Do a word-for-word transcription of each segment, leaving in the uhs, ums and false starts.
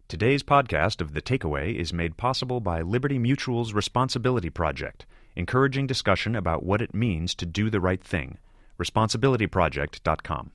Today's podcast of The Takeaway is made possible by Liberty Mutual's Responsibility Project, encouraging discussion about what it means to do the right thing. responsibility project dot com.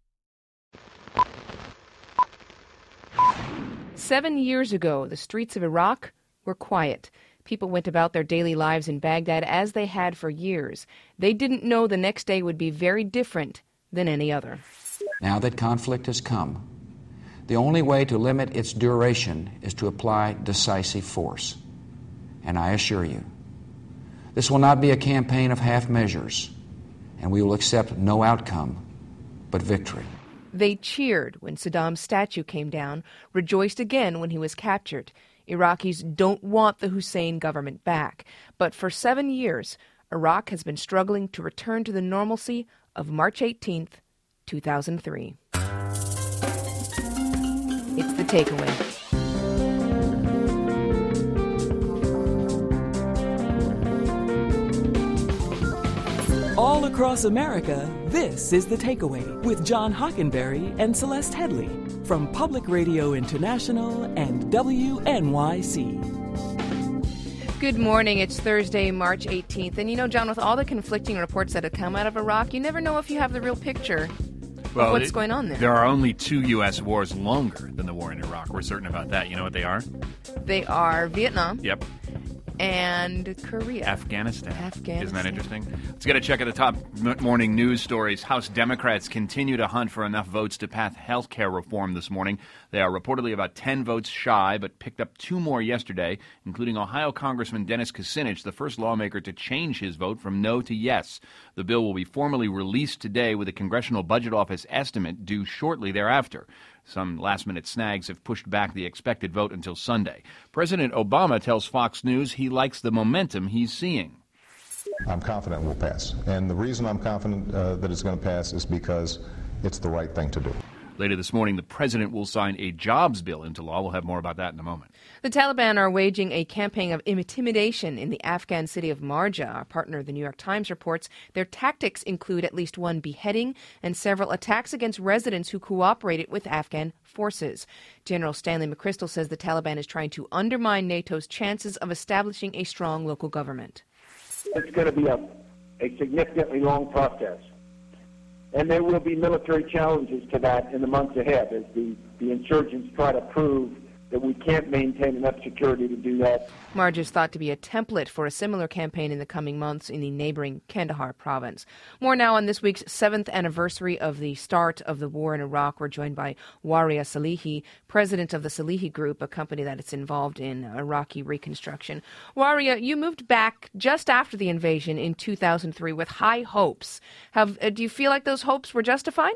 Seven years ago, the streets of Iraq were quiet. People went about their daily lives in Baghdad as they had for years. They didn't know the next day would be very different than any other. Now that conflict has come, the only way to limit its duration is to apply decisive force. And I assure you, this will not be a campaign of half measures, and we will accept no outcome but victory. They cheered when Saddam's statue came down, rejoiced again when he was captured. Iraqis don't want the Hussein government back. But for seven years, Iraq has been struggling to return to the normalcy of March eighteenth, two thousand three. It's The Takeaway. All across America, this is The Takeaway with John Hockenberry and Celeste Headley from Public Radio International and W N Y C. Good morning. It's Thursday, March eighteenth. And you know, John, with all the conflicting reports that have come out of Iraq, you never know if you have the real picture well, of what's it, going on there. There are only two U S wars longer than the war in Iraq. We're certain about that. You know what they are? They are Vietnam. Yep. And Korea. Afghanistan. Afghanistan. Isn't that interesting? Let's get a check at the top morning news stories. House Democrats continue to hunt for enough votes to pass health care reform this morning. They are reportedly about ten votes shy, but picked up two more yesterday, including Ohio Congressman Dennis Kucinich, the first lawmaker to change his vote from no to yes. The bill will be formally released today with a Congressional Budget Office estimate due shortly thereafter. Some last-minute snags have pushed back the expected vote until Sunday. President Obama tells Fox News he likes the momentum he's seeing. I'm confident it will pass. And the reason I'm confident uh, that it's going to pass is because it's the right thing to do. Later this morning, the president will sign a jobs bill into law. We'll have more about that in a moment. The Taliban are waging a campaign of intimidation in the Afghan city of Marja. Our partner, the New York Times, reports their tactics include at least one beheading and several attacks against residents who cooperated with Afghan forces. General Stanley McChrystal says the Taliban is trying to undermine NATO's chances of establishing a strong local government. It's going to be a, a significantly long process. And there will be military challenges to that in the months ahead as the, the insurgents try to prove that we can't maintain enough security to do that. Marj is thought to be a template for a similar campaign in the coming months in the neighboring Kandahar province. More now on this week's seventh anniversary of the start of the war in Iraq. We're joined by Waria Salehi, president of the Salehi Group, a company that is involved in Iraqi reconstruction. Waria, you moved back just after the invasion in two thousand three with high hopes. Have, uh, do you feel like those hopes were justified?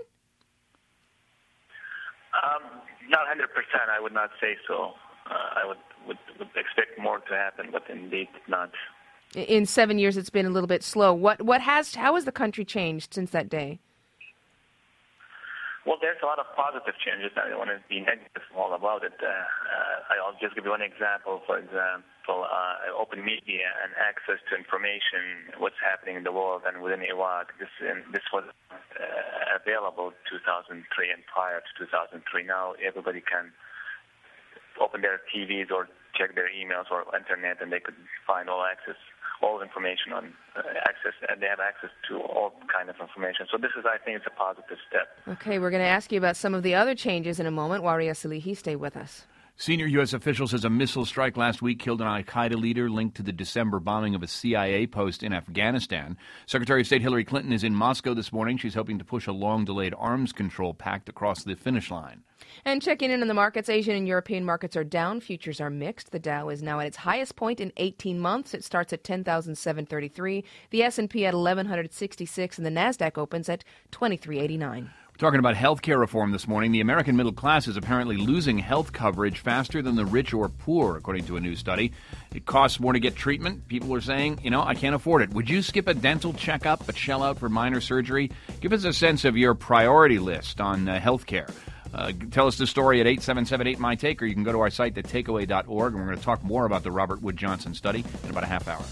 Um. Not one hundred percent, I would not say so. Uh, I would, would would expect more to happen, but indeed not. In seven years, it's been a little bit slow. What what has how has the country changed since that day? Well, there's a lot of positive changes. I don't want to be negative all about it. Uh, uh, I'll just give you one example. For example, uh, open media and access to information, what's happening in the world and within Iraq. This uh, this was uh, available two thousand three and prior to two thousand three. Now everybody can open their T Vs or check their emails or internet, and they could find all access. all information on uh, access, and they have access to all kind of information. So this is, I think, it's a positive step. Okay, we're going to ask you about some of the other changes in a moment. Waria Salehi, stay with us. Senior U S official says a missile strike last week killed an al-Qaeda leader linked to the December bombing of a C I A post in Afghanistan. Secretary of State Hillary Clinton is in Moscow this morning. She's hoping to push a long-delayed arms control pact across the finish line. And checking in on the markets, Asian and European markets are down. Futures are mixed. The Dow is now at its highest point in eighteen months. It starts at ten thousand seven hundred thirty-three. The S and P at eleven sixty-six, and the Nasdaq opens at twenty-three eighty-nine. We're talking about health care reform this morning. The American middle class is apparently losing health coverage faster than the rich or poor, according to a new study. It costs more to get treatment. People are saying, you know, I can't afford it. Would you skip a dental checkup but shell out for minor surgery? Give us a sense of your priority list on uh, health care. Uh, tell us the story at eight seven seven eight, M Y take, or you can go to our site, the takeaway dot org, and we're going to talk more about the Robert Wood Johnson study in about a half hour.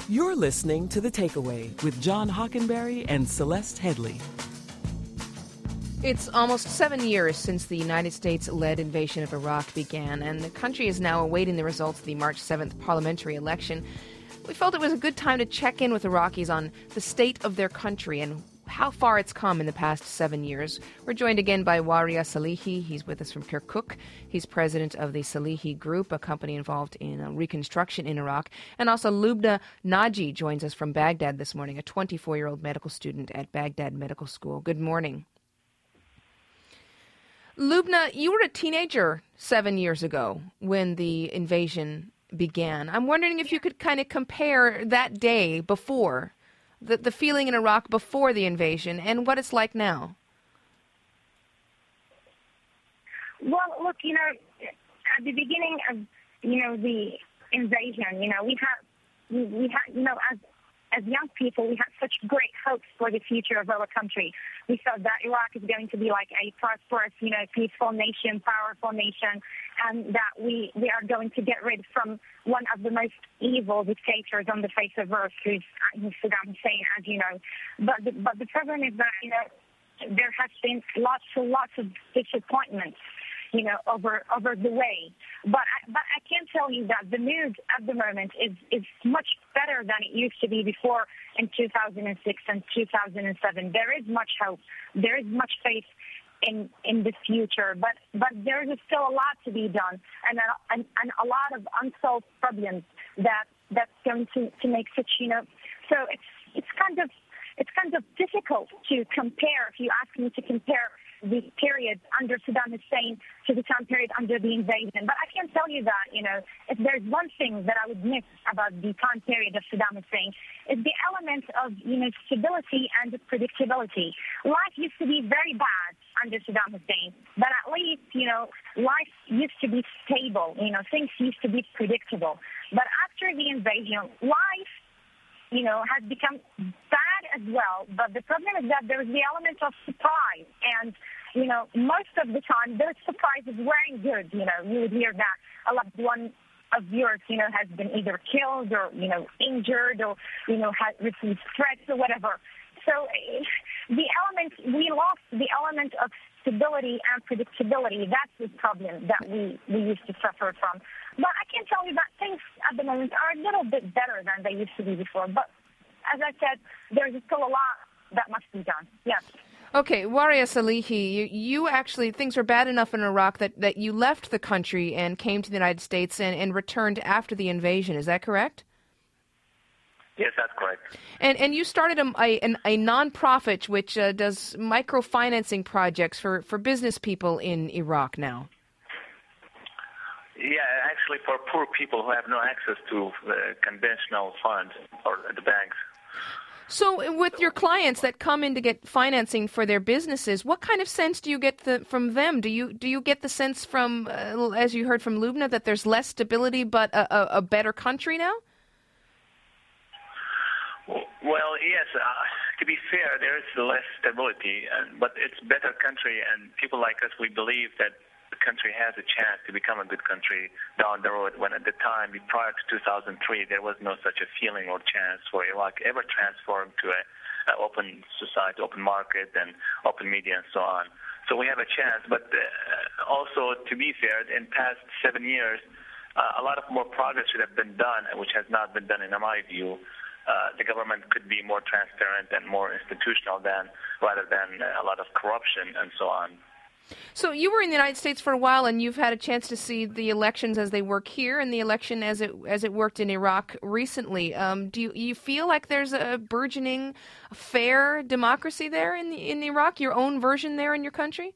You're listening to The Takeaway with John Hockenberry and Celeste Headley. It's almost seven years since the United States-led invasion of Iraq began, and the country is now awaiting the results of the March seventh parliamentary election. We felt it was a good time to check in with Iraqis on the state of their country and how far it's come in the past seven years. We're joined again by Waria Salehi. He's with us from Kirkuk. He's president of the Salehi Group, a company involved in uh, reconstruction in Iraq. And also Lubna Naji joins us from Baghdad this morning, a twenty-four-year-old medical student at Baghdad Medical School. Good morning. Lubna, you were a teenager seven years ago when the invasion began. I'm wondering if you could kind of compare that day before The, the feeling in Iraq before the invasion and what it's like now. Well, look, you know, at the beginning of, you know, the invasion, you know, we had, we, we had, you know, as as young people, we had such great hopes for the future of our country. We thought that Iraq is going to be like a prosperous, you know, peaceful nation, powerful nation, and that we, we are going to get rid from one of the most evil dictators on the face of earth, who's Saddam Hussein, as you know. But the, but the problem is that, you know, there has been lots and lots of disappointments, you know, over over the way. But I, but I can tell you that the mood at the moment is, is much better than it used to be before in two thousand six and two thousand seven. There is much hope. There is much faith in in the future. But but there is still a lot to be done, and a, and, and a lot of unsolved problems that that's going to, to make such, you know. So it's it's kind of it's kind of difficult to compare. If you ask me to compare the period under Saddam Hussein to the time period under the invasion. But I can tell you that, you know, if there's one thing that I would miss about the time period of Saddam Hussein, is the element of, you know, stability and predictability. Life used to be very bad under Saddam Hussein, but at least, you know, life used to be stable. You know, things used to be predictable. But after the invasion, life, you know, has become bad as well. But the problem is that there is the element of surprise. And, you know, most of the time, those surprises weren't good. You know, you would hear that a loved one of yours, you know, has been either killed or, you know, injured or, you know, has received threats or whatever. So the element, we lost the element of stability and predictability. That's the problem that we, we used to suffer from. But I can tell you that things at the moment are a little bit better than they used to be before. But as I said, there's still a lot that must be done. Yes. Okay, Waria Salehi, you, you actually, things were bad enough in Iraq that, that you left the country and came to the United States and, and returned after the invasion. Is that correct? Yes, that's correct. And and you started a, a, a non-profit which uh, does microfinancing projects for, for business people in Iraq now. Yeah, actually for poor people who have no access to uh, conventional funds or the banks. So with your clients that come in to get financing for their businesses, what kind of sense do you get the, from them? Do you do you get the sense from, uh, as you heard from Lubna, that there's less stability but a, a, a better country now? Well, yes. Uh, to be fair, there is less stability, and, but it's a better country, and people like us, we believe that the country has a chance to become a good country down the road, when at the time, prior to two thousand three, there was no such a feeling or chance for Iraq ever transformed to an open society, open market, and open media, and so on. So we have a chance, but uh, also, to be fair, in past seven years, uh, a lot of more progress should have been done, which has not been done, in my view. Uh, the government could be more transparent and more institutional than, rather than uh, a lot of corruption and so on. So you were in the United States for a while, and you've had a chance to see the elections as they work here and the election as it as it worked in Iraq recently. Um, do you, you feel like there's a burgeoning, fair democracy there in the, in Iraq? Your own version there in your country?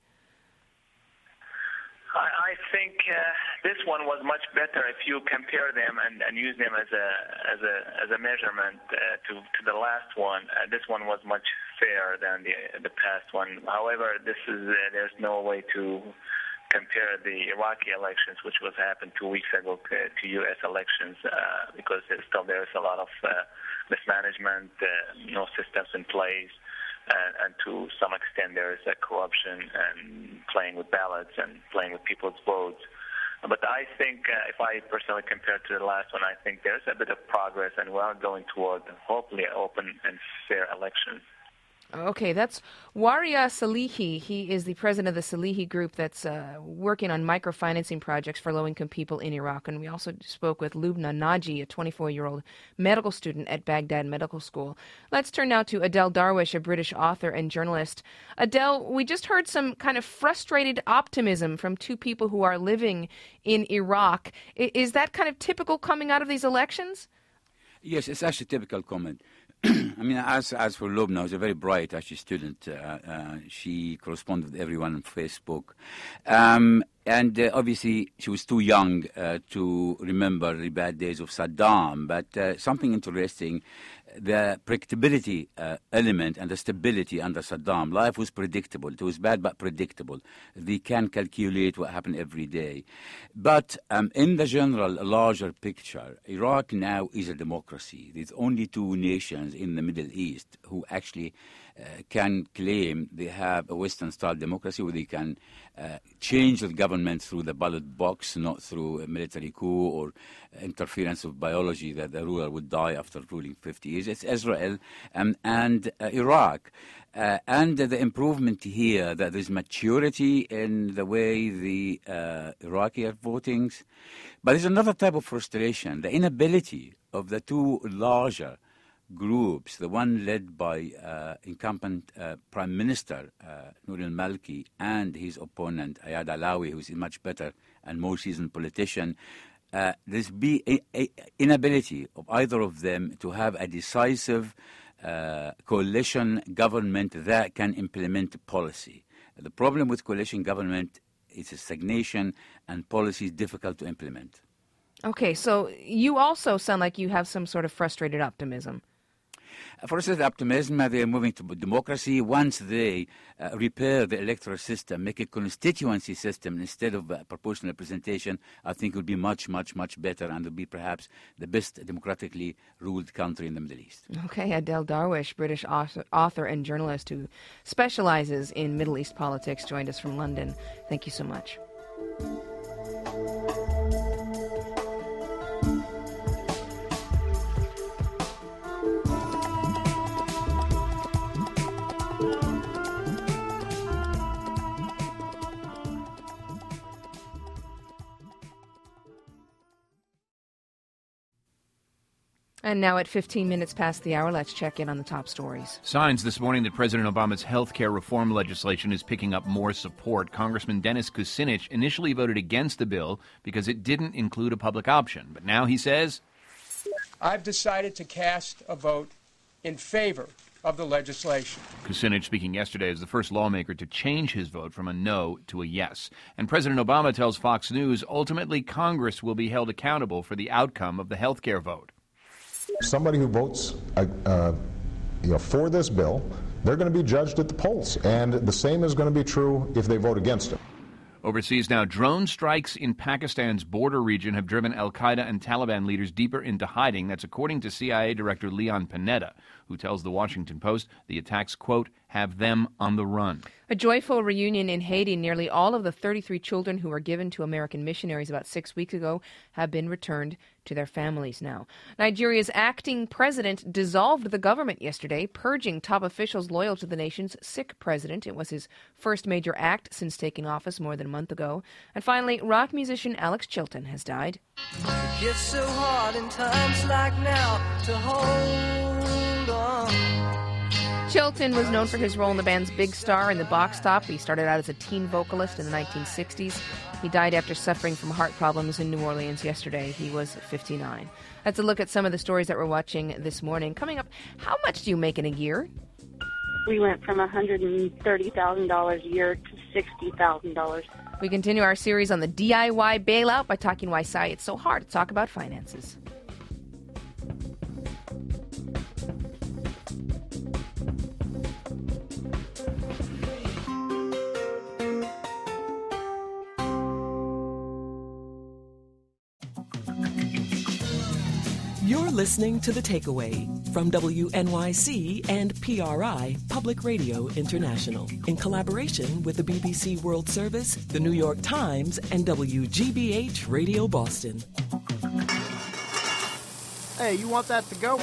I, I think uh, this one was much better if you compare them and, and use them as a as a as a measurement uh, to to the last one. Uh, this one was much fairer than the the past one. However, this is uh, there's no way to compare the Iraqi elections, which was happened two weeks ago, to, to U S elections, uh, because there's still there's a lot of uh, mismanagement, uh, no systems in place. And, and to some extent, there is a corruption and playing with ballots and playing with people's votes. But I think uh, if I personally compare to the last one, I think there's a bit of progress, and we're going toward hopefully an open and fair election. Okay, that's Waria Salehi. He is the president of the Salehi Group that's uh, working on microfinancing projects for low-income people in Iraq. And we also spoke with Lubna Naji, a twenty-four-year-old medical student at Baghdad Medical School. Let's turn now to Adele Darwish, a British author and journalist. Adele, we just heard some kind of frustrated optimism from two people who are living in Iraq. I- is that kind of typical coming out of these elections? Yes, it's actually a typical comment. I mean, as as for Lubna, who's a very bright actually student, uh, uh, she corresponded with everyone on Facebook, um, and uh, obviously she was too young uh, to remember the bad days of Saddam. But uh, something interesting, the predictability uh, element and the stability under Saddam. Life was predictable. It was bad but predictable. They can calculate what happened every day. But um, in the general, larger picture, Iraq now is a democracy. There's only two nations in the Middle East who actually uh, can claim they have a Western-style democracy where they can uh, change the government through the ballot box, not through a military coup or interference of biology that the ruler would die after ruling fifty years. It's Israel um, and uh, Iraq. Uh, and uh, the improvement here, that there's maturity in the way the uh, Iraqi are voting. But there's another type of frustration, the inability of the two larger groups, the one led by uh, incumbent uh, Prime Minister uh, Nouri al-Maliki and his opponent Ayad Alawi, who's a much better and more seasoned politician. Uh, there's be a, a inability of either of them to have a decisive uh, coalition government that can implement policy. The problem with coalition government is a stagnation and policy is difficult to implement. Okay, so you also sound like you have some sort of frustrated optimism. For instance, optimism, they are moving to democracy. Once they uh, repair the electoral system, make a constituency system instead of uh, proportional representation, I think it would be much, much, much better and would be perhaps the best democratically ruled country in the Middle East. Okay, Adele Darwish, British author, author and journalist who specializes in Middle East politics, joined us from London. Thank you so much. And now at fifteen minutes past the hour, let's check in on the top stories. Signs this morning that President Obama's health care reform legislation is picking up more support. Congressman Dennis Kucinich initially voted against the bill because it didn't include a public option. But now he says, I've decided to cast a vote in favor of the legislation. Kucinich, speaking yesterday, is the first lawmaker to change his vote from a no to a yes. And President Obama tells Fox News ultimately Congress will be held accountable for the outcome of the health care vote. Somebody who votes uh, uh, you know, for this bill, they're going to be judged at the polls. And the same is going to be true if they vote against it. Overseas now, drone strikes in Pakistan's border region have driven al-Qaeda and Taliban leaders deeper into hiding. That's according to C I A Director Leon Panetta, who tells the Washington Post the attacks, quote, have them on the run. A joyful reunion in Haiti. Nearly all of the thirty-three children who were given to American missionaries about six weeks ago have been returned to their families now. Nigeria's acting president dissolved the government yesterday, purging top officials loyal to the nation's sick president. It was his first major act since taking office more than a month ago. And finally, rock musician Alex Chilton has died. It gets so hard in times like now to hold on. Chilton was known for his role in the band's Big Star and the Box Top. He started out as a teen vocalist in the nineteen sixties. He died after suffering from heart problems in New Orleans yesterday. He was fifty-nine. That's a look at some of the stories that we're watching this morning. Coming up, how much do you make in a year? We went from one hundred thirty thousand dollars a year to sixty thousand dollars. We continue our series on the D I Y bailout by talking why it's so hard to talk about finances. You're listening to The Takeaway from W N Y C and P R I, Public Radio International, in collaboration with the B B C World Service, the New York Times, and W G B H Radio Boston. Hey, you want that to go?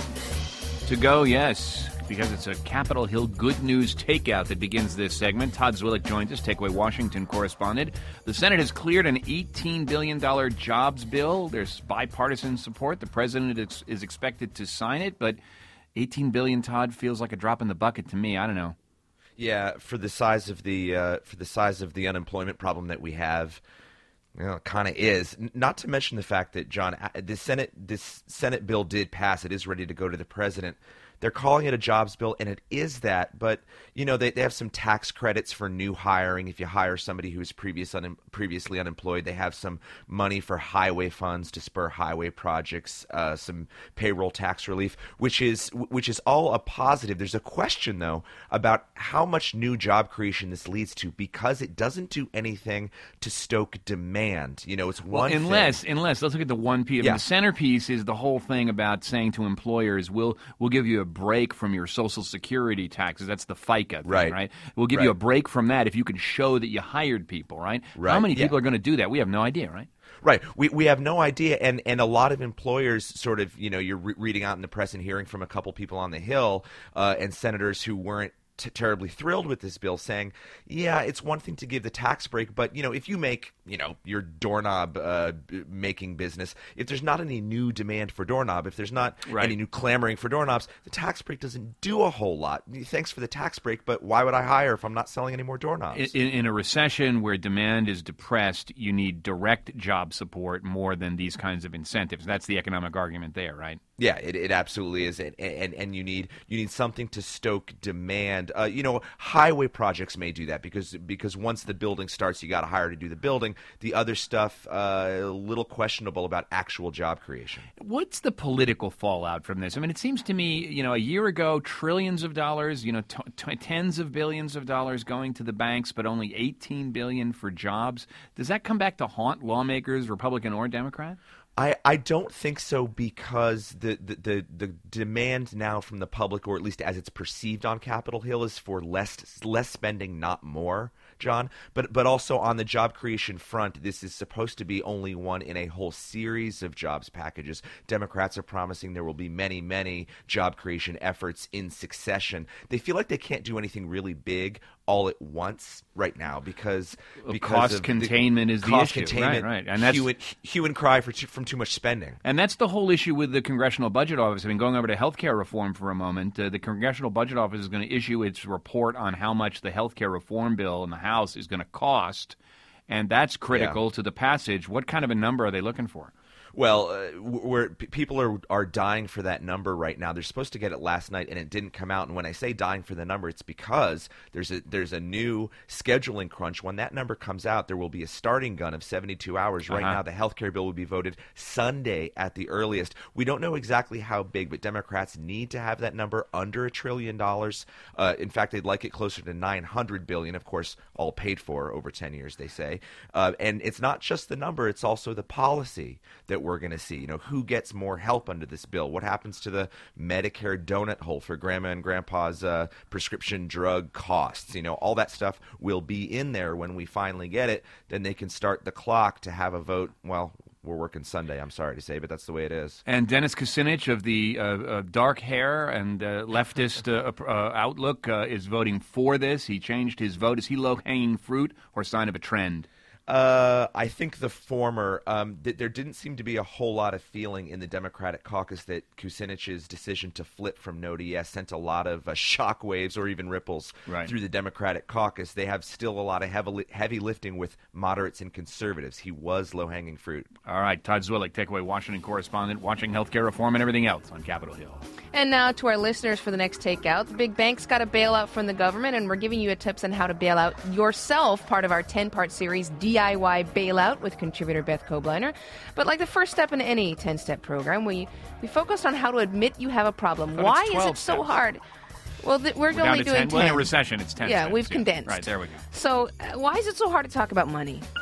To go, yes, because it's a Capitol Hill good news takeout that begins this segment. Todd Zwillich joins us, Takeaway Washington correspondent. The Senate has cleared an eighteen billion dollars jobs bill. There's bipartisan support. The president is, is expected to sign it, but eighteen billion dollars, Todd, feels like a drop in the bucket to me. I don't know. Yeah, for the size of the uh, for the size of the unemployment problem that we have, you know, it kind of is. N- Not to mention the fact that, John, the Senate this Senate bill did pass. It is ready to go to the president. They're calling it a jobs bill, and it is that. But, you know, they, they have some tax credits for new hiring. If you hire somebody who was previous un, previously unemployed, they have some money for highway funds to spur highway projects, uh, some payroll tax relief, which is which is all a positive. There's a question, though, about how much new job creation this leads to, because it doesn't do anything to stoke demand. You know, it's one well, unless, thing. Unless, let's look at the one piece. I mean, Yeah. the centerpiece is the whole thing about saying to employers, we'll, we'll give you a break from your Social Security taxes. That's the FICA thing, right? Right. We'll give Right. you a break from that if you can show that you hired people, right? Right, How many yeah. people are going to do that? We have no idea, right? Right. We we have no idea, and, and a lot of employers sort of, you know, you're re- reading out in the press and hearing from a couple people on the Hill uh, and senators who weren't t- terribly thrilled with this bill, saying, yeah, it's one thing to give the tax break, but, you know, if you make, you know, your doorknob uh, b- making business, if there's not any new demand for doorknob, if there's not Right. any new clamoring for doorknobs, the tax break doesn't do a whole lot. Thanks for the tax break, but why would I hire if I'm not selling any more doorknobs? In, in a recession where demand is depressed, you need direct job support more than these kinds of incentives. That's the economic argument there, right? Yeah, it, it absolutely is, and, and and you need you need something to stoke demand. Uh, you know, highway projects may do that because because once the building starts, you got to hire to do the building. The other stuff, uh, a little questionable about actual job creation. What's the political fallout from this? I mean, it seems to me, you know, a year ago, trillions of dollars, you know, t- t- tens of billions of dollars going to the banks, but only eighteen billion dollars for jobs. Does that come back to haunt lawmakers, Republican or Democrat? I, I don't think so, because the, the, the, the demand now from the public, or at least as it's perceived on Capitol Hill, is for less less spending, not more, John. But but also on the job creation front, this is supposed to be only one in a whole series of jobs packages. Democrats are promising there will be many, many job creation efforts in succession. They feel like they can't do anything really big all at once right now because, Well, because cost of containment the, is the cost issue. containment, Right, right. And that's- hue and, hue and cry for too, from too much spending. And that's the whole issue with the Congressional Budget Office. I mean, going over to health care reform for a moment, uh, the Congressional Budget Office is going to issue its report on how much the health care reform bill in the House is going to cost, and that's critical Yeah. to the passage. What kind of a number are they looking for? Well, uh, we're, p- people are are dying for that number right now. They're supposed to get it last night, and it didn't come out. And when I say dying for the number, it's because there's a there's a new scheduling crunch. When that number comes out, there will be a starting gun of seventy-two hours. Right Uh-huh. now, the health care bill will be voted Sunday at the earliest. We don't know exactly how big, but Democrats need to have that number under a trillion dollars. Uh, in fact, they'd like it closer to nine hundred billion. Of course, all paid for over ten years, they say. Uh, and it's not just the number; it's also the policy that we're going to see. You know, who gets more help under this bill? What happens to the Medicare donut hole for grandma and grandpa's uh, prescription drug costs? You know, all that stuff will be in there when we finally get it. Then they can start the clock to have a vote. Well, we're working Sunday, I'm sorry to say, but that's the way it is. And Dennis Kucinich of the uh, uh, dark hair and uh, leftist uh, uh, outlook uh, is voting for this. He changed his vote. Is he low-hanging fruit or sign of a trend? Uh, I think the former. Um, th- there didn't seem to be a whole lot of feeling in the Democratic caucus that Kucinich's decision to flip from no to yes sent a lot of uh, shockwaves or even ripples Right. through the Democratic caucus. They have still a lot of heavy, heavy lifting with moderates and conservatives. He was low-hanging fruit. All right, Todd Zwillich, Takeaway Washington correspondent, watching healthcare reform and everything else on Capitol Hill. And now to our listeners for the next takeout. The big banks got a bailout from the government, and we're giving you a tips on how to bail out yourself, part of our ten-part series, D I Y Bailout, with contributor Beth Kobliner. But like the first step in any ten-step program, we, we focused on how to admit you have a problem. But Why it's is twelve it so steps. hard? Well, th- we're, We're down only to doing ten. ten. Well, in a recession, it's ten Yeah, steps, we've condensed. Right, there we go. So uh, why is it so hard to talk about money?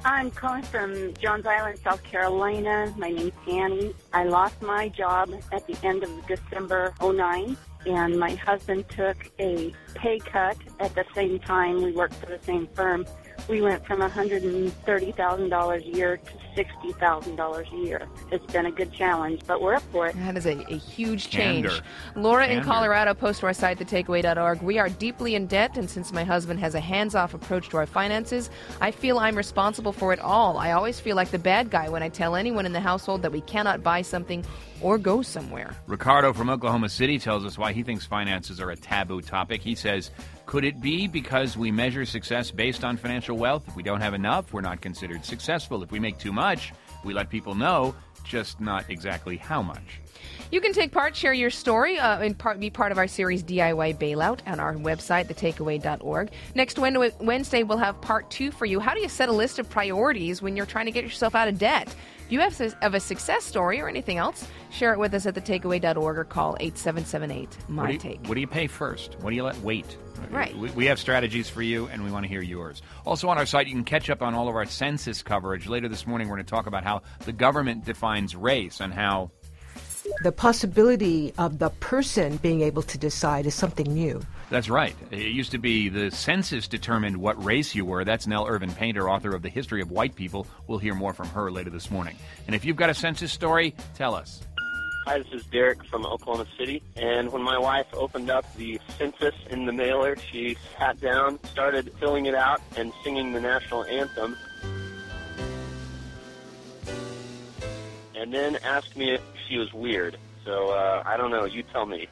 I'm calling from Johns Island, South Carolina. My name's Annie. I lost my job at the end of December oh nine, and my husband took a pay cut at the same time. We worked for the same firm. We went from one hundred thirty thousand dollars a year to sixty thousand dollars a year. It's been a good challenge, but we're up for it. That is a, a huge change. Candor. Laura in Candor. Colorado posts to our site, the takeaway dot org. We are deeply in debt, and since my husband has a hands-off approach to our finances, I feel I'm responsible for it all. I always feel like the bad guy when I tell anyone in the household that we cannot buy something or go somewhere. Ricardo from Oklahoma City tells us why he thinks finances are a taboo topic. He says, could it be because we measure success based on financial wealth? If we don't have enough, we're not considered successful. If we make too much, we let people know, just not exactly how much. You can take part, share your story, uh, and part, be part of our series D I Y Bailout on our website, the takeaway dot org. Next Wednesday, we'll have part two for you. How do you set a list of priorities when you're trying to get yourself out of debt? If you have, have a success story or anything else, share it with us at the takeaway dot org or call eight seven seven eight, M Y T A K E. What do you pay first? What do you let wait? Right. We, we have strategies for you, and we want to hear yours. Also on our site, you can catch up on all of our census coverage. Later this morning, we're going to talk about how the government defines race and how the possibility of the person being able to decide is something new. That's right. It used to be the census determined what race you were. That's Nell Irvin Painter, author of The History of White People. We'll hear more from her later this morning. And if you've got a census story, tell us. Hi, this is Derek from Oklahoma City. And when my wife opened up the census in the mailer, she sat down, started filling it out, and singing the national anthem. And then asked me if she was weird. So, uh, I don't know. You tell me.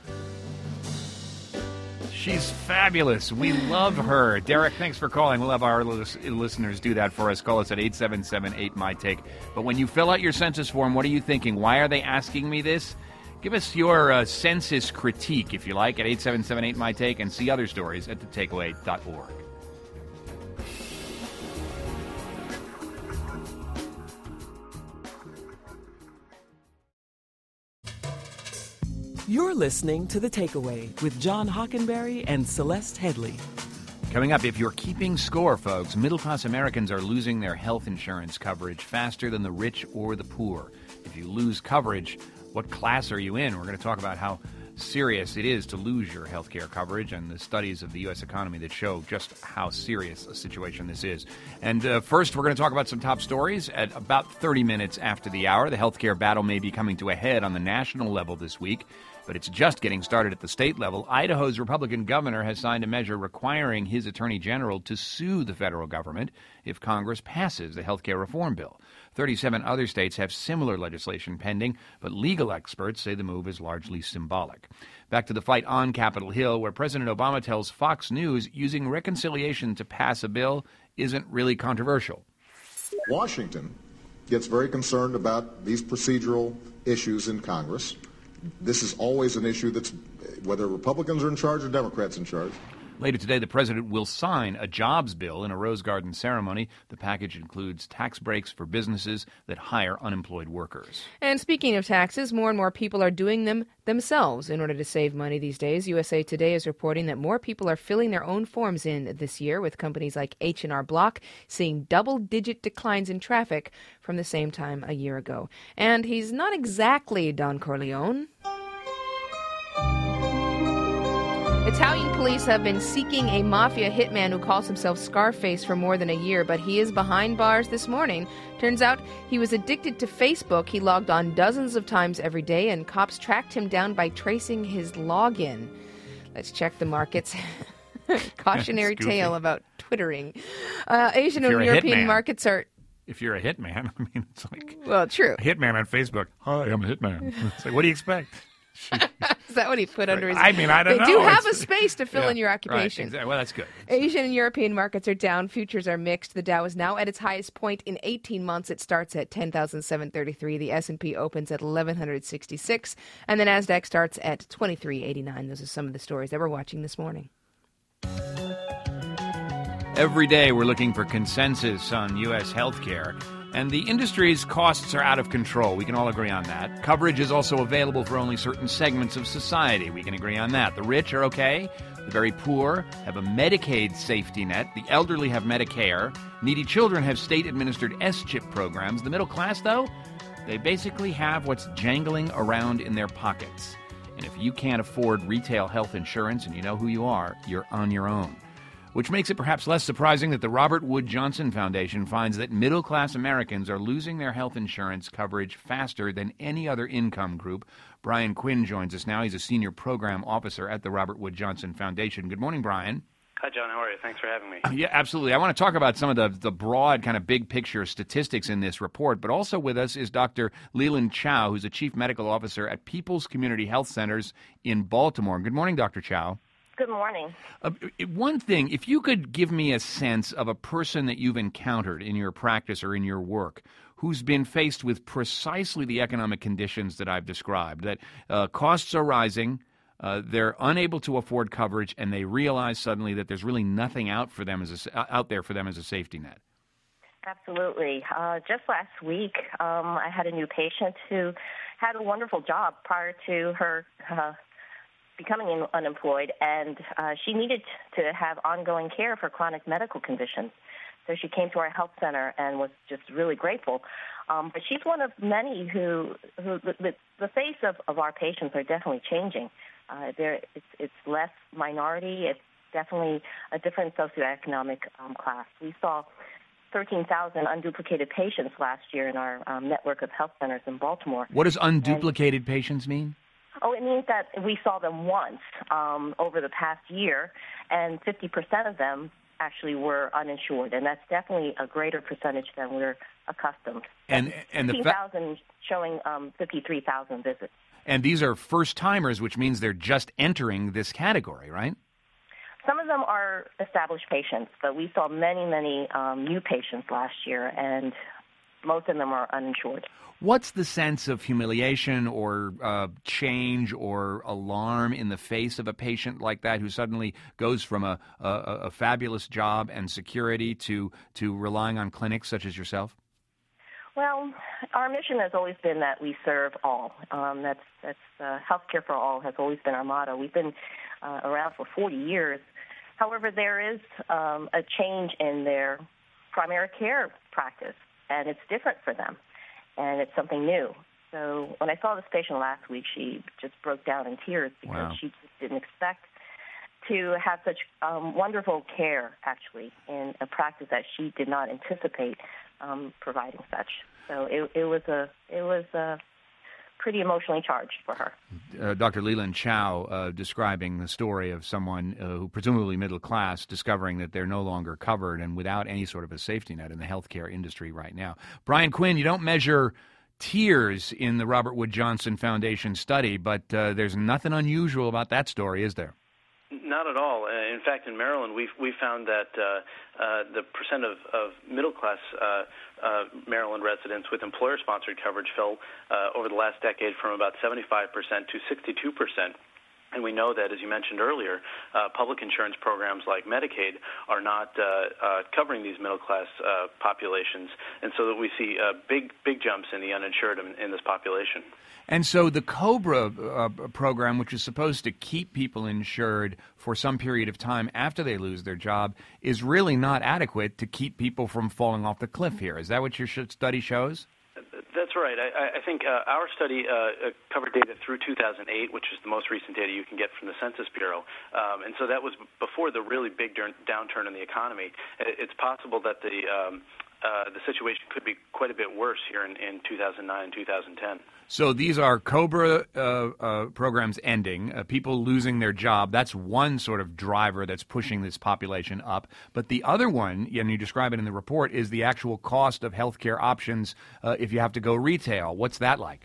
She's fabulous. We love her. Derek, thanks for calling. We'll have our lis- listeners do that for us. Call us at eight seven seven eight, M Y T A K E. But when you fill out your census form, what are you thinking? Why are they asking me this? Give us your uh, census critique, if you like, at eight seven seven eight, M Y T A K E, and see other stories at the takeaway dot org. You're listening to The Takeaway with John Hockenberry and Celeste Headley. Coming up, if you're keeping score, folks, middle-class Americans are losing their health insurance coverage faster than the rich or the poor. If you lose coverage, what class are you in? We're going to talk about how serious it is to lose your health care coverage and the studies of the U S economy that show just how serious a situation this is. And uh, first, we're going to talk about some top stories at about thirty minutes after the hour. The health care battle may be coming to a head on the national level this week, but it's just getting started at the state level. Idaho's Republican governor has signed a measure requiring his attorney general to sue the federal government if Congress passes the health care reform bill. thirty-seven other states have similar legislation pending, but legal experts say the move is largely symbolic. Back to the fight on Capitol Hill, where President Obama tells Fox News using reconciliation to pass a bill isn't really controversial. Washington gets very concerned about these procedural issues in Congress. This is always an issue that's, whether Republicans are in charge or Democrats in charge. Later today, the president will sign a jobs bill in a Rose Garden ceremony. The package includes tax breaks for businesses that hire unemployed workers. And speaking of taxes, more and more people are doing them themselves in order to save money these days. U S A Today is reporting that more people are filling their own forms in this year, with companies like H and R Block seeing double-digit declines in traffic from the same time a year ago. And he's not exactly Don Corleone. Italian police have been seeking a mafia hitman who calls himself Scarface for more than a year, but he is behind bars this morning. Turns out he was addicted to Facebook. He logged on dozens of times every day, and cops tracked him down by tracing his login. Let's check the markets. Cautionary tale about Twittering. Uh, Asian and European markets are... If you're a hitman, I mean, it's like... Well, true. A hitman on Facebook. Hi, I'm a hitman. It's like, what do you expect? Is that what he put under his... I mean, I don't they know. They do have it's, a space to fill yeah, in your occupation. Right, exactly. Well, that's good. Asian and European markets are down. Futures are mixed. The Dow is now at its highest point in eighteen months. It starts at ten thousand seven hundred thirty-three. The S and P opens at eleven sixty-six. And the NASDAQ starts at twenty-three eighty-nine. Those are some of the stories that we're watching this morning. Every day we're looking for consensus on U S health care. And the industry's costs are out of control. We can all agree on that. Coverage is also available for only certain segments of society. We can agree on that. The rich are okay. The very poor have a Medicaid safety net. The elderly have Medicare. Needy children have state-administered S chip programs. The middle class, though, they basically have what's jangling around in their pockets. And if you can't afford retail health insurance, and you know who you are, you're on your own. Which makes it perhaps less surprising that the Robert Wood Johnson Foundation finds that middle-class Americans are losing their health insurance coverage faster than any other income group. Brian Quinn joins us now. He's a senior program officer at the Robert Wood Johnson Foundation. Good morning, Brian. Hi, John. How are you? Thanks for having me. Yeah, absolutely. I want to talk about some of the, the broad kind of big picture statistics in this report, but also with us is Doctor Leland Chow, who's a chief medical officer at People's Community Health Centers in Baltimore. Good morning, Doctor Chow. Good morning. Uh, one thing, if you could give me a sense of a person that you've encountered in your practice or in your work who's been faced with precisely the economic conditions that I've described, that uh, costs are rising, uh, they're unable to afford coverage, and they realize suddenly that there's really nothing out for them as a, out there for them as a safety net. Absolutely. Uh, just last week, um, I had a new patient who had a wonderful job prior to her uh, becoming in, unemployed, and uh, she needed to have ongoing care for chronic medical conditions. So she came to our health center and was just really grateful. Um, but she's one of many who, who the, the face of, of our patients are definitely changing. Uh, there, it's, it's less minority. It's definitely a different socioeconomic um, class. We saw thirteen thousand unduplicated patients last year in our um, network of health centers in Baltimore. What does unduplicated and, patients mean? Oh, it means that we saw them once um, over the past year, and fifty percent of them actually were uninsured, and that's definitely a greater percentage than we're accustomed. And and the fifteen thousand fa- showing um, fifty-three thousand visits. And these are first-timers, which means they're just entering this category, right? Some of them are established patients, but we saw many, many um, new patients last year, and most of them are uninsured. What's the sense of humiliation or uh, change or alarm in the face of a patient like that who suddenly goes from a, a, a fabulous job and security to, to relying on clinics such as yourself? Well, our mission has always been that we serve all. Um, that's that's uh, healthcare for all has always been our motto. We've been uh, around for forty years. However, there is um, a change in their primary care practice, and it's different for them, and it's something new. So when I saw this patient last week, she just broke down in tears because Wow. she just didn't expect to have such um, wonderful care, actually, in a practice that she did not anticipate um, providing such. So it, it was a it was a pretty emotionally charged for her. Uh, Doctor Leland Chow uh, describing the story of someone uh, who presumably middle class discovering that they're no longer covered and without any sort of a safety net in the healthcare industry right now. Brian Quinn, you don't measure tears in the Robert Wood Johnson Foundation study, but uh, there's nothing unusual about that story, is there? Not at all. Uh, in fact, in Maryland, we we found that uh, uh, the percent of, of middle-class uh, uh, Maryland residents with employer-sponsored coverage fell uh, over the last decade from about seventy-five percent to sixty-two percent. And we know that, as you mentioned earlier, uh, public insurance programs like Medicaid are not uh, uh, covering these middle-class uh, populations, and so that we see uh, big, big jumps in the uninsured in, in this population. And so the COBRA uh, program, which is supposed to keep people insured for some period of time after they lose their job, is really not adequate to keep people from falling off the cliff here. Is that what your study shows? That's right. I, I think uh, our study uh, covered data through two thousand eight, which is the most recent data you can get from the Census Bureau. Um, and so that was before the really big downturn in the economy. It's possible that the um, uh, the situation could be quite a bit worse here in, in two thousand nine and two thousand ten. So these are COBRA uh, uh, programs ending, uh, people losing their job. That's one sort of driver that's pushing this population up. But the other one, and you describe it in the report, is the actual cost of healthcare options uh, if you have to go retail. What's that like?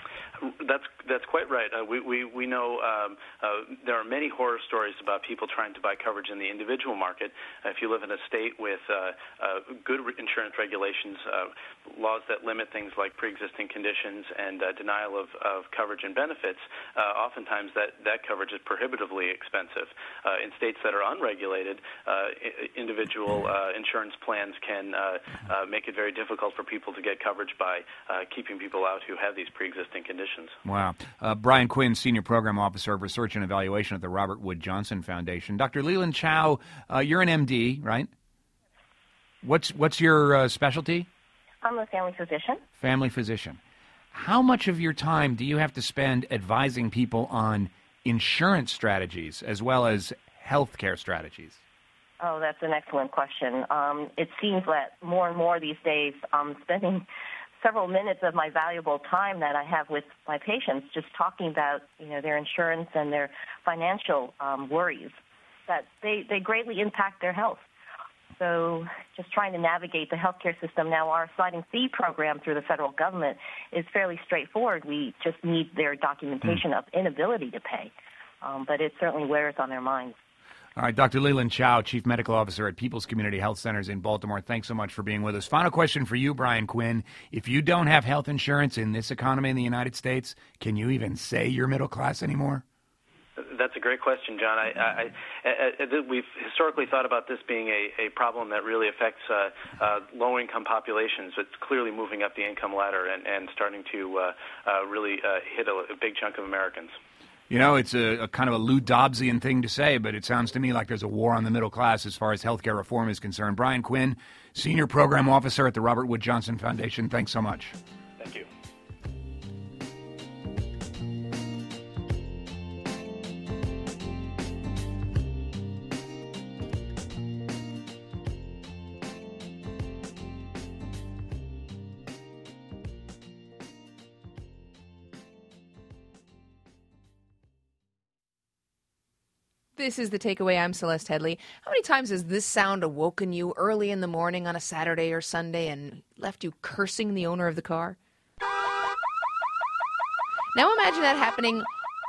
That's that's quite right. Uh, we, we we know um, uh, there are many horror stories about people trying to buy coverage in the individual market. Uh, if you live in a state with uh, uh, good re- insurance regulations, uh, laws that limit things like pre-existing conditions and uh, denial of, of coverage and benefits, uh, oftentimes that, that coverage is prohibitively expensive. Uh, in states that are unregulated, uh, I- individual uh, insurance plans can uh, uh, make it very difficult for people to get coverage by uh, keeping people out who have these pre-existing conditions. Wow. Uh, Brian Quinn, Senior Program Officer of Research and Evaluation at the Robert Wood Johnson Foundation. Doctor Leland Chao, uh, you're an M D, right? What's what's your uh, specialty? I'm a family physician. Family physician. How much of your time do you have to spend advising people on insurance strategies as well as healthcare strategies? Oh, that's an excellent question. Um, it seems that more and more these days I'm spending several minutes of my valuable time that I have with my patients just talking about, you know, their insurance and their financial um, worries, that they, they greatly impact their health. So just trying to navigate the healthcare system. Now, our sliding fee program through the federal government is fairly straightforward. We just need their documentation mm. of inability to pay. Um, but it certainly wears on their minds. All right, Doctor Leland Chao, Chief Medical Officer at People's Community Health Centers in Baltimore. Thanks so much for being with us. Final question for you, Brian Quinn. If you don't have health insurance in this economy in the United States, can you even say you're middle class anymore? That's a great question, John. I, I, I, I, we've historically thought about this being a, a problem that really affects uh, uh, low-income populations. It's clearly moving up the income ladder and, and starting to uh, uh, really uh, hit a, a big chunk of Americans. You know, it's a, a kind of a Lou Dobbsian thing to say, but it sounds to me like there's a war on the middle class as far as healthcare reform is concerned. Brian Quinn, Senior Program Officer at the Robert Wood Johnson Foundation, thanks so much. Thank you. This is The Takeaway. I'm Celeste Headley. How many times has this sound awoken you early in the morning on a Saturday or Sunday and left you cursing the owner of the car? Now imagine that happening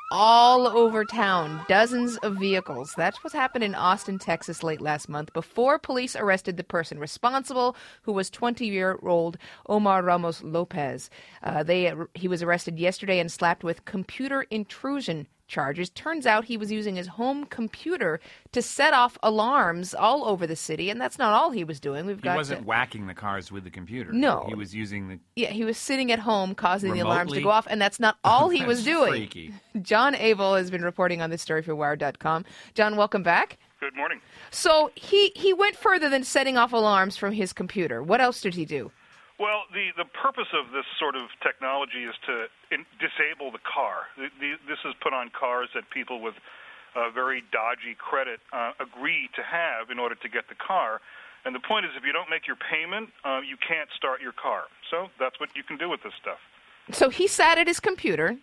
all over town. Dozens of vehicles. That's what happened in Austin, Texas late last month before police arrested the person responsible, who was twenty-year-old Omar Ramos Lopez. Uh, they He was arrested yesterday and slapped with computer intrusion charges. Turns out he was using his home computer to set off alarms all over the city, and that's not all he was doing. We've he got wasn't to... whacking the cars with the computer. No. He was using the... Yeah, he was sitting at home causing Remotely? the alarms to go off, and that's not all he was doing. Freaky. John Abel has been reporting on this story for Wire dot com. John, welcome back. Good morning. So he, he went further than setting off alarms from his computer. What else did he do? Well, the, the purpose of this sort of technology is to in, disable the car. The, the, this is put on cars that people with uh, very dodgy credit uh, agree to have in order to get the car. And the point is, if you don't make your payment, uh, you can't start your car. So that's what you can do with this stuff. So he sat at his computer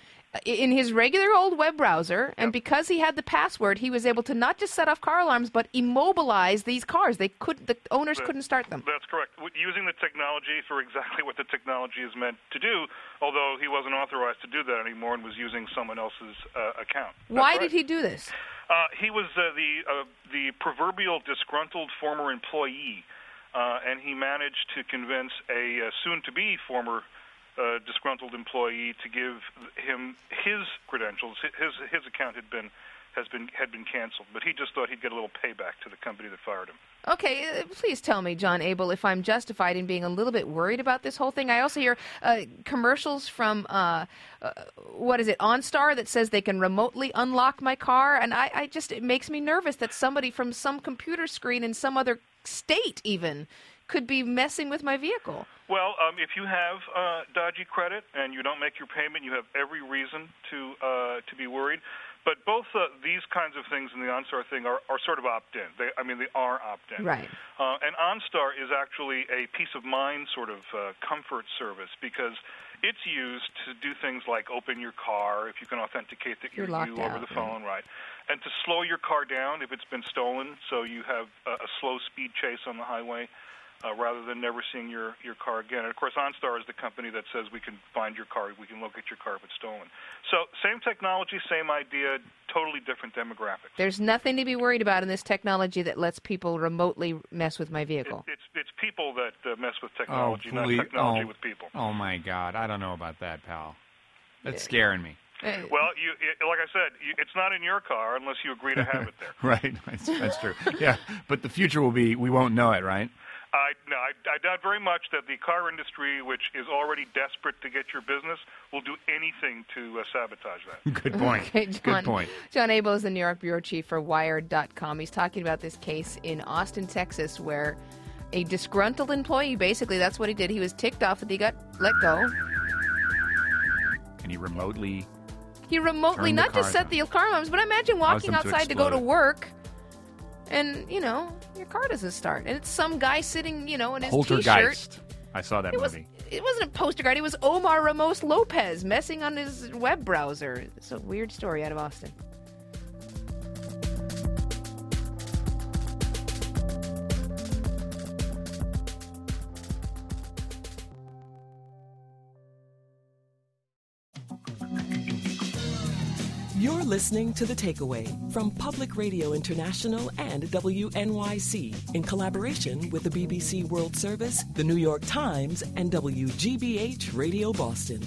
in his regular old web browser, and because he had the password, he was able to not just set off car alarms, but immobilize these cars. They could, the owners that, couldn't start them. That's correct. Using the technology for exactly what the technology is meant to do, although he wasn't authorized to do that anymore and was using someone else's uh, account. That's Why right. did he do this? Uh, he was uh, the uh, the proverbial disgruntled former employee, uh, and he managed to convince a uh, soon-to-be former Uh, disgruntled employee to give him his credentials. His his account had been has been had been canceled, but he just thought he'd get a little payback to the company that fired him. Okay, uh, please tell me, John Abel, if I'm justified in being a little bit worried about this whole thing. I also hear uh, commercials from, uh, uh, what is it, OnStar, that says they can remotely unlock my car, and I, I just, it makes me nervous that somebody from some computer screen in some other state even could be messing with my vehicle. Well, um, if you have uh, dodgy credit and you don't make your payment, you have every reason to uh, to be worried. But both uh, these kinds of things and the OnStar thing are, are sort of opt-in. They, I mean, they are opt-in. Right. Uh, and OnStar is actually a peace of mind sort of uh, comfort service because it's used to do things like open your car if you can authenticate that you're, you're you out, over the right. phone, right? And to slow your car down if it's been stolen, so you have a, a slow speed chase on the highway. Uh, rather than never seeing your, your car again. And, of course, OnStar is the company that says we can find your car, we can locate your car if it's stolen. So same technology, same idea, totally different demographics. There's nothing to be worried about in this technology that lets people remotely mess with my vehicle. It, it's it's people that uh, mess with technology, oh, not please. technology oh, with people. Oh, my God. I don't know about that, pal. That's scaring me. Well, you, it, like I said, you, it's not in your car unless you agree to have it there. Right. That's, that's true. Yeah, but the future will be, we won't know it, right? I, no, I, I doubt very much that the car industry, which is already desperate to get your business, will do anything to uh, sabotage that. Good point. Okay, John, Good point. John Abel is the New York bureau chief for Wired dot com. He's talking about this case in Austin, Texas, where a disgruntled employee, basically, that's what he did. He was ticked off that he got let go. And he remotely... He remotely turned the not just cars set on. the alarm alarms, but imagine walking them to outside to, go to explode. work, and, you know, your car doesn't start. And it's some guy sitting, you know, in his T-shirt. Poltergeist. I saw that It was, movie. it wasn't a poster guide. It was Omar Ramos Lopez messing on his web browser. It's a weird story out of Austin. You're listening to The Takeaway from Public Radio International and W N Y C in collaboration with the B B C World Service, the New York Times, and W G B H Radio Boston.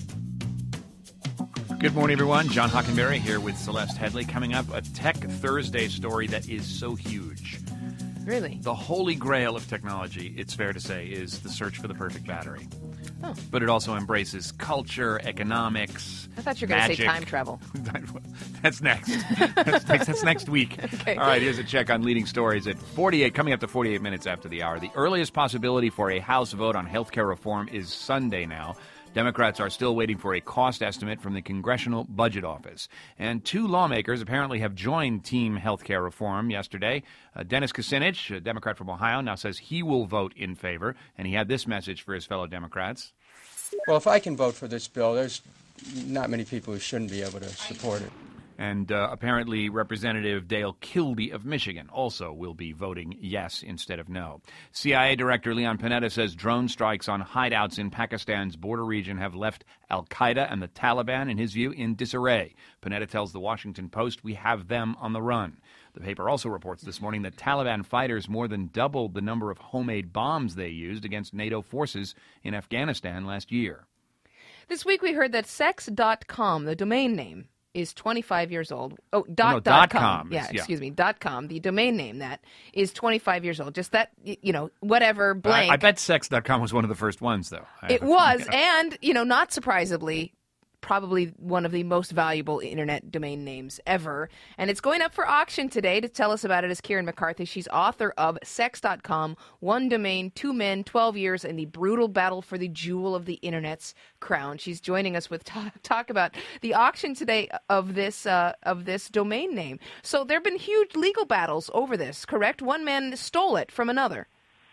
Good morning, everyone. John Hockenberry here with Celeste Headley. Coming up, a Tech Thursday story that is so huge. Really? The holy grail of technology, it's fair to say, is the search for the perfect battery. Oh. But it also embraces culture, economics, I thought you were going to say magic. time travel. That's next. That's next. That's next week. Okay. All right, here's a check on leading stories at forty-eight, coming up to forty-eight minutes after the hour. The earliest possibility for a House vote on health care reform is Sunday now. Democrats are still waiting for a cost estimate from the Congressional Budget Office. And two lawmakers apparently have joined Team Healthcare Reform yesterday. Uh, Dennis Kucinich, a Democrat from Ohio, now says he will vote in favor. And he had this message for his fellow Democrats. Well, if I can vote for this bill, there's not many people who shouldn't be able to support it. And uh, apparently Representative Dale Kilby of Michigan also will be voting yes instead of no. C I A Director Leon Panetta says drone strikes on hideouts in Pakistan's border region have left al-Qaeda and the Taliban, in his view, in disarray. Panetta tells the Washington Post, "We have them on the run." The paper also reports this morning that Taliban fighters more than doubled the number of homemade bombs they used against NATO forces in Afghanistan last year. This week we heard that sex dot com, the domain name, is twenty-five years old. Oh, dot, no, dot dot com. com is- Yeah, yeah. excuse me, dot com. The domain name that is twenty-five years old. Just that, y- you know, whatever, blank. I, I bet sex dot com was one of the first ones, though. I It have a- was, yeah. and, you know, not surprisingly, probably one of the most valuable internet domain names ever. And it's going up for auction today. To tell us about it is Kieran McCarthy. She's author of sex dot com, One Domain, Two Men, twelve Years, and the Brutal Battle for the Jewel of the Internet's Crown. She's joining us with talk, talk about the auction today of this uh, of this domain name. So there have been huge legal battles over this, correct? One man stole it from another.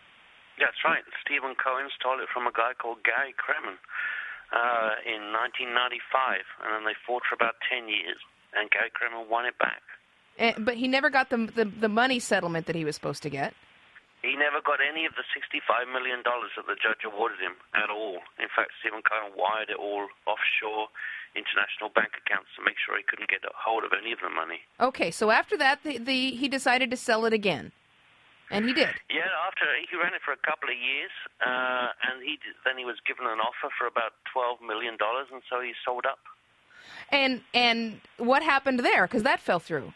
That's right. Stephen Cohen stole it from a guy called Gary Kremen uh, in nineteen ninety-five, and then they fought for about ten years, and Gary Kremen won it back. And, but he never got the, the the money settlement that he was supposed to get. He never got any of the sixty-five million dollars that the judge awarded him at all. In fact, Stephen Cohen wired it all offshore international bank accounts to make sure he couldn't get a hold of any of the money. Okay, so after that, the, the he decided to sell it again, and he did. Yeah, after he ran it for a couple of years, uh, and he did, then he was given an offer for about twelve million dollars, and so he sold up. And and what happened there? Because that fell through.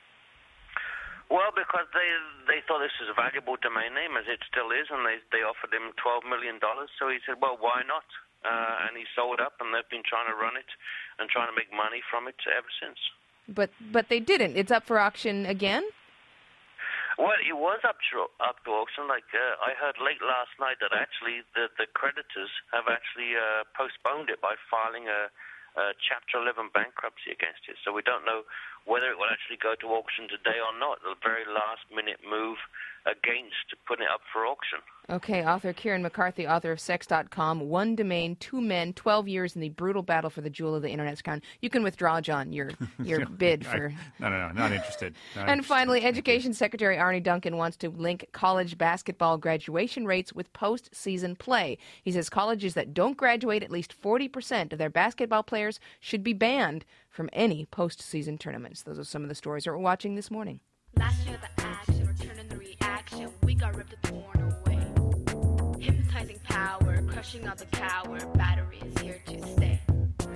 Well, because they they thought this was a valuable domain name, as it still is, and they they offered him twelve million dollars. So he said, well, why not? Uh, and he sold up, and they've been trying to run it and trying to make money from it ever since. But but they didn't. It's up for auction again. Well, it was up to, up to auction. Like uh, I heard late last night that actually the, the creditors have actually uh, postponed it by filing a, a Chapter eleven bankruptcy against it. So we don't know whether it will actually go to auction today or not. The very last minute move against putting it up for auction. Okay, author Kieran McCarthy, author of sex dot com, One Domain, Two Men, twelve Years in the Brutal Battle for the Jewel of the Internet's Crown. You can withdraw, John, your your bid for... I, no, no, no, not interested. Not And interested. finally, Education Secretary Arnie Duncan wants to link college basketball graduation rates with postseason play. He says colleges that don't graduate at least forty percent of their basketball players should be banned from any postseason tournaments. Those are some of the stories that we're watching this morning. Last year the action, returning the reaction, we got ripped and torn away. Hypnotizing power, crushing out the coward, battery is here to stay.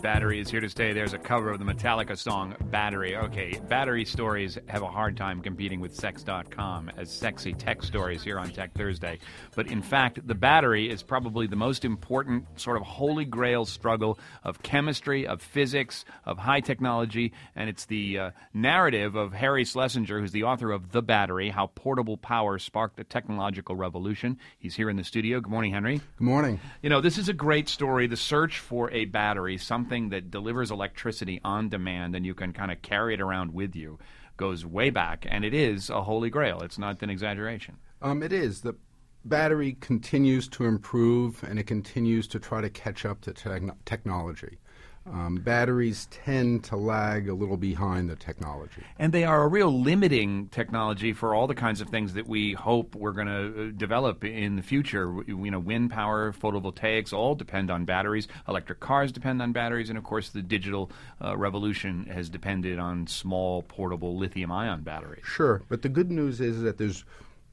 Battery is here to stay. There's a cover of the Metallica song Battery. Okay, battery stories have a hard time competing with sex dot com as sexy tech stories here on Tech Thursday. But in fact, the battery is probably the most important sort of holy grail struggle of chemistry, of physics, of high technology, and it's the uh, narrative of Harry Schlesinger, who's the author of The Battery, How Portable Power Sparked the Technological Revolution. He's here in the studio. Good morning, Henry. Good morning. You know, this is a great story, the search for a battery, something that delivers electricity on demand and you can kind of carry it around with you, goes way back, and it is a holy grail. It's not an exaggeration. Um, it is. The battery continues to improve, and it continues to try to catch up to te- technology. Um, batteries tend to lag a little behind the technology. And they are a real limiting technology for all the kinds of things that we hope we're going to develop in the future. You know, wind power, photovoltaics, all depend on batteries. Electric cars depend on batteries. And, of course, the digital uh, revolution has depended on small, portable lithium-ion batteries. Sure. But the good news is that there's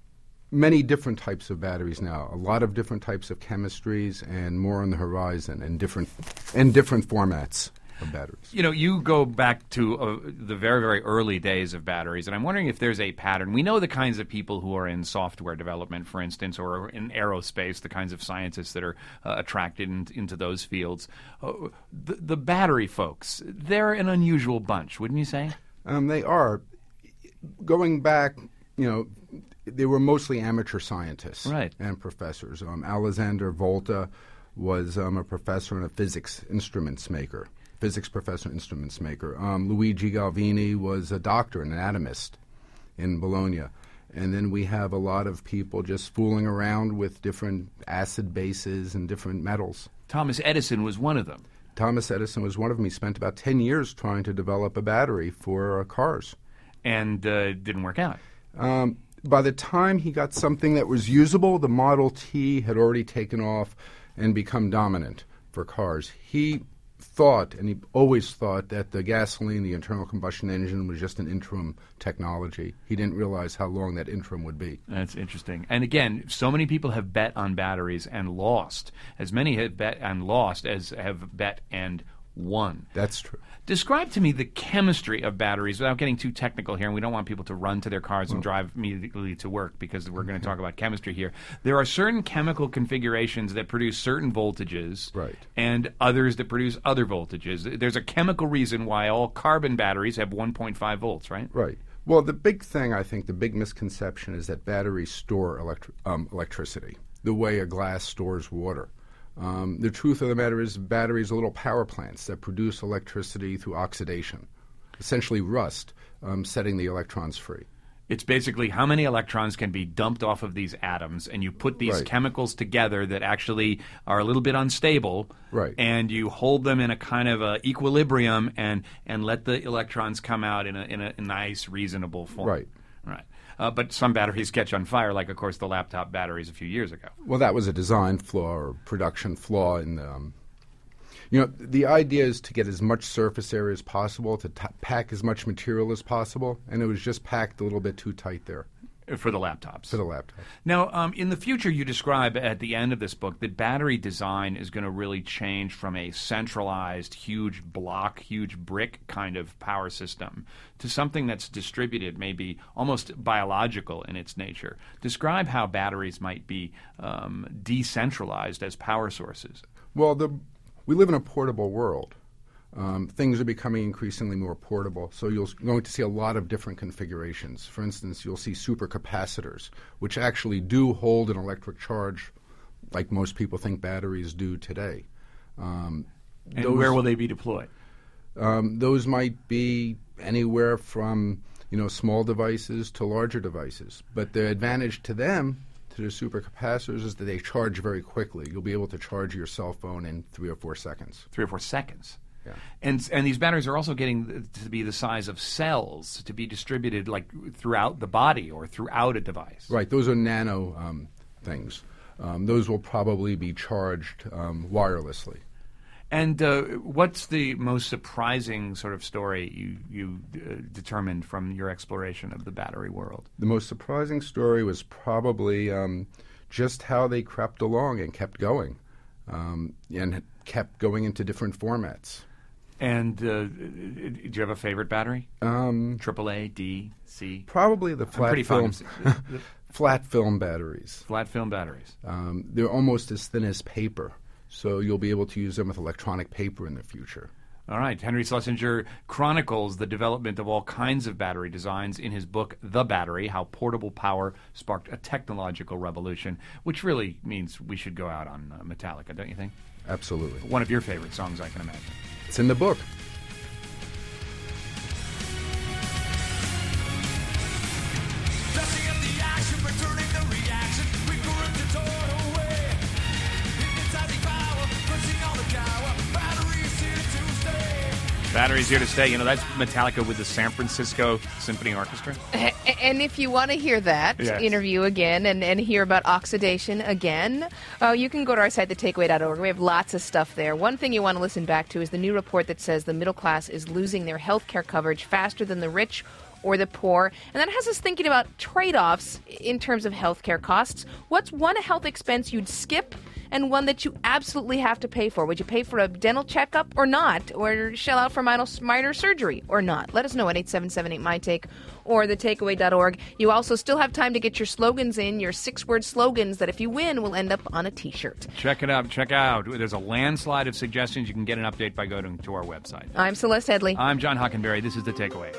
many different types of batteries now, a lot of different types of chemistries, and more on the horizon, and different and different formats of batteries. You know, you go back to uh, the very, very early days of batteries, and I'm wondering if there's a pattern. We know the kinds of people who are in software development, for instance, or in aerospace, the kinds of scientists that are uh, attracted in, into those fields. Uh, the, the battery folks, they're an unusual bunch, wouldn't you say? Um, they are. Going back, you know, they were mostly amateur scientists right. and professors. Um, Alexander Volta was um, a professor and a physics instruments maker, physics professor and instruments maker. Um, Luigi Galvini was a doctor, an anatomist in Bologna. And then we have a lot of people just fooling around with different acid bases and different metals. Thomas Edison was one of them. Thomas Edison was one of them. He spent about ten years trying to develop a battery for uh, cars. And uh, didn't work out. Um, By the time he got something that was usable, the Model T had already taken off and become dominant for cars. He thought, and he always thought, that the gasoline, the internal combustion engine, was just an interim technology. He didn't realize how long that interim would be. That's interesting. And again, so many people have bet on batteries and lost. As many have bet and lost as have bet and won. That's true. Describe to me the chemistry of batteries without getting too technical here, and we don't want people to run to their cars well, and drive immediately to work because we're going to talk about chemistry here. There are certain chemical configurations that produce certain voltages right. and others that produce other voltages. There's a chemical reason why all carbon batteries have one point five volts, right? Right. Well, the big thing, I think, the big misconception is that batteries store electri- um, electricity the way a glass stores water. Um, the truth of the matter is batteries are little power plants that produce electricity through oxidation, essentially rust, um, setting the electrons free. It's basically how many electrons can be dumped off of these atoms, and you put these right. chemicals together that actually are a little bit unstable, right. and you hold them in a kind of a equilibrium and, and let the electrons come out in a, in a nice, reasonable form. Right. Right. Uh, but some batteries catch on fire, like, of course, the laptop batteries a few years ago. Well, that was a design flaw or production flaw. In the, um, you know, the idea is to get as much surface area as possible, to t- pack as much material as possible, and it was just packed a little bit too tight there. For the laptops. For the laptops. Now, um, in the future, you describe at the end of this book that battery design is going to really change from a centralized, huge block, huge brick kind of power system to something that's distributed, maybe almost biological in its nature. Describe how batteries might be um, decentralized as power sources. Well, the, we live in a portable world. Um, things are becoming increasingly more portable, so you're going to see a lot of different configurations. For instance, you'll see supercapacitors, which actually do hold an electric charge like most people think batteries do today. Um, and those, where will they be deployed? Um, those might be anywhere from you know small devices to larger devices. But the advantage to them, to the supercapacitors, is that they charge very quickly. You'll be able to charge your cell phone in three or four seconds. Three or four seconds. Yeah. And and these batteries are also getting to be the size of cells to be distributed like throughout the body or throughout a device. Right. Those are nano um, things. Um, those will probably be charged um, wirelessly. And uh, what's the most surprising sort of story you, you uh, determined from your exploration of the battery world? The most surprising story was probably um, just how they crept along and kept going um, and kept going into different formats. And uh, do you have a favorite battery? Um, Triple A, D, C? Probably the I'm flat pretty film. fond of- Flat film batteries. Flat film batteries. Um, they're almost as thin as paper, so you'll be able to use them with electronic paper in the future. All right. Henry Schlesinger chronicles the development of all kinds of battery designs in his book, The Battery, How Portable Power Sparked a Technological Revolution, which really means we should go out on uh, Metallica, don't you think? Absolutely. One of your favorite songs, I can imagine. It's in the book. Battery's here to stay. You know, that's Metallica with the San Francisco Symphony Orchestra. And if you want to hear that Yes. interview again and, and hear about oxidation again, uh, you can go to our site, the takeaway dot org. We have lots of stuff there. One thing you want to listen back to is the new report that says the middle class is losing their health care coverage faster than the rich or the poor. And that has us thinking about trade-offs in terms of health care costs. What's one health expense you'd skip and one that you absolutely have to pay for? Would you pay for a dental checkup or not? Or shell out for minor, minor surgery or not? Let us know at eight seven seven eight, M Y Take or the takeaway dot org. You also still have time to get your slogans in, your six-word slogans that if you win will end up on a T-shirt. Check it out. Check out. There's a landslide of suggestions. You can get an update by going to our website. I'm Celeste Headley. I'm John Hockenberry. This is The Takeaway.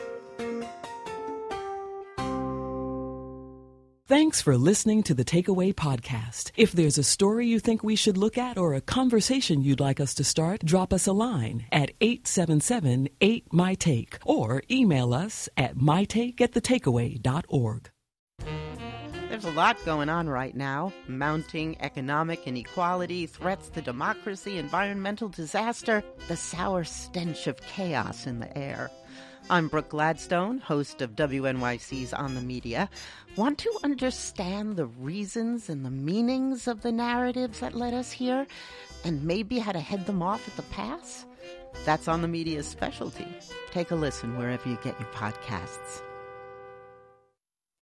Thanks for listening to the Takeaway Podcast. If there's a story you think we should look at or a conversation you'd like us to start, drop us a line at eight seven seven eight, M Y Take or email us at mytake at the takeaway dot org. There's a lot going on right now. Mounting economic inequality, threats to democracy, environmental disaster, the sour stench of chaos in the air. I'm Brooke Gladstone, host of W N Y C's On the Media. Want to understand the reasons and the meanings of the narratives that led us here, and maybe how to head them off at the pass? That's On the Media's specialty. Take a listen wherever you get your podcasts.